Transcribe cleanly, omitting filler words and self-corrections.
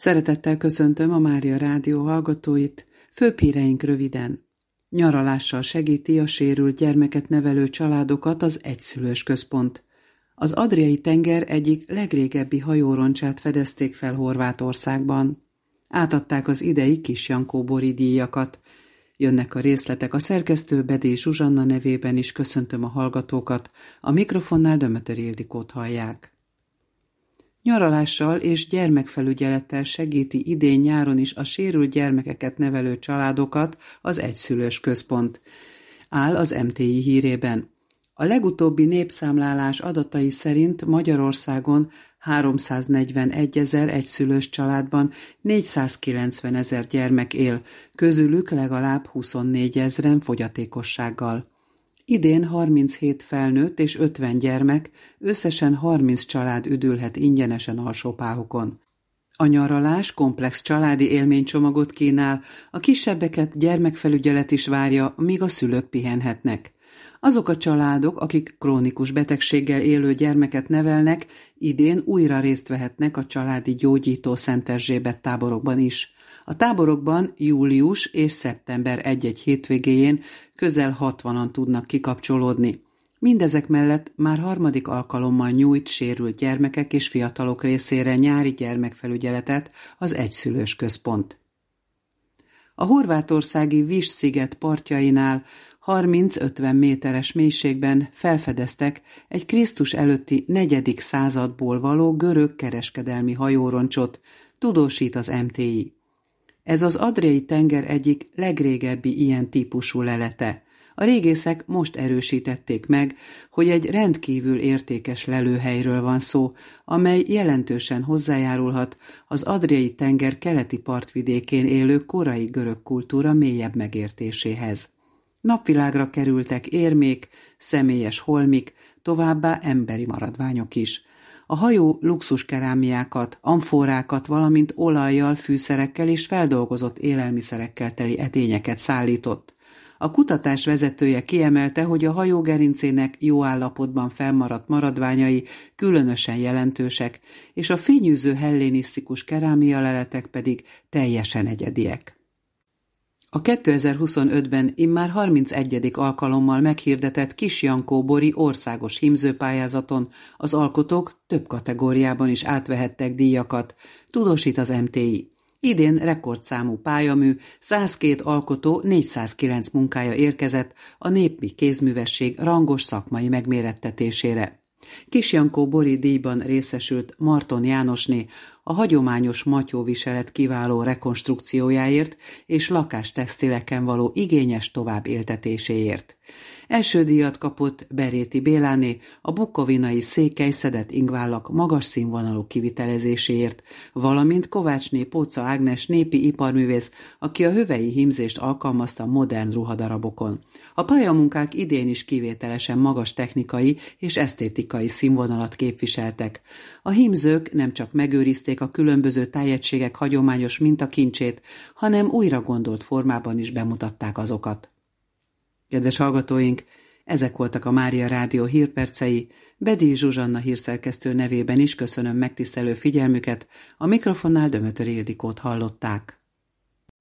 Szeretettel köszöntöm a Mária Rádió hallgatóit, főbb híreink röviden. Nyaralással segíti a sérült gyermeket nevelő családokat az Egyszülős Központ. Az Adriai-tenger egyik legrégebbi hajóroncsát fedezték fel Horvátországban. Átadták az idei Kis-Jankó-bori díjakat. Jönnek a részletek, a szerkesztő Bedély Zsuzsanna nevében is köszöntöm a hallgatókat, a mikrofonnál Dömötör Ildikót hallják. Nyaralással és gyermekfelügyelettel segíti idén-nyáron is a sérült gyermekeket nevelő családokat az Egyszülős Központ, áll az MTI hírében. A legutóbbi népszámlálás adatai szerint Magyarországon 341 000 egyszülős családban 490 000 gyermek él, közülük legalább 24 000-en fogyatékossággal. Idén 37 felnőtt és 50 gyermek, összesen 30 család üdülhet ingyenesen alsópáhokon. A nyaralás komplex családi élménycsomagot kínál, a kisebbeket gyermekfelügyelet is várja, míg a szülők pihenhetnek. Azok a családok, akik krónikus betegséggel élő gyermeket nevelnek, idén újra részt vehetnek a családi gyógyító Szent-Erzsébet táborokban is. A táborokban július és szeptember egy-egy hétvégéjén közel 60-an tudnak kikapcsolódni. Mindezek mellett már harmadik alkalommal nyújt sérült gyermekek és fiatalok részére nyári gyermekfelügyeletet az Egyszülős Központ. A horvátországi Vis-sziget partjainál 30-50 méteres mélységben felfedeztek egy Krisztus előtti 4. századból való görög kereskedelmi hajóroncsot, tudósít az MTI. Ez az Adriai-tenger egyik legrégebbi ilyen típusú lelete. A régészek most erősítették meg, hogy egy rendkívül értékes lelőhelyről van szó, amely jelentősen hozzájárulhat az Adriai-tenger keleti partvidékén élő korai görög kultúra mélyebb megértéséhez. Napvilágra kerültek érmék, személyes holmik, továbbá emberi maradványok is. A hajó luxuskerámiákat, amforákat, valamint olajjal, fűszerekkel és feldolgozott élelmiszerekkel teli edényeket szállított. A kutatás vezetője kiemelte, hogy a hajó gerincének jó állapotban felmaradt maradványai különösen jelentősek, és a fényűző hellénisztikus kerámia leletek pedig teljesen egyediek. A 2025-ben immár 31. alkalommal meghirdetett Kis-Jankó-bori országos hímzőpályázaton az alkotók több kategóriában is átvehettek díjakat, tudósít az MTI. Idén rekordszámú pályamű, 102 alkotó 409 munkája érkezett a népi kézművesség rangos szakmai megmérettetésére. Kis-Jankó-bori díjban részesült Marton Jánosné a hagyományos matyóviselet kiváló rekonstrukciójáért és lakástextileken való igényes továbbéltetéséért. Első díjat kapott Beréti Béláné a bukovinai székely szedett ingvállak magas színvonalú kivitelezéséért, valamint Kovácsné Póca Ágnes népi iparművész, aki a hövei hímzést alkalmazta modern ruhadarabokon. A pályamunkák idén is kivételesen magas technikai és esztétikai színvonalat képviseltek. A hímzők nem csak megőrizték a különböző tájegységek hagyományos mintakincsét, hanem újra gondolt formában is bemutatták azokat. Kedves hallgatóink, ezek voltak a Mária Rádió hírpercei, Bedély Zsuzsanna hírszerkesztő nevében is köszönöm megtisztelő figyelmüket, a mikrofonnál Dömötör Ildikót hallották.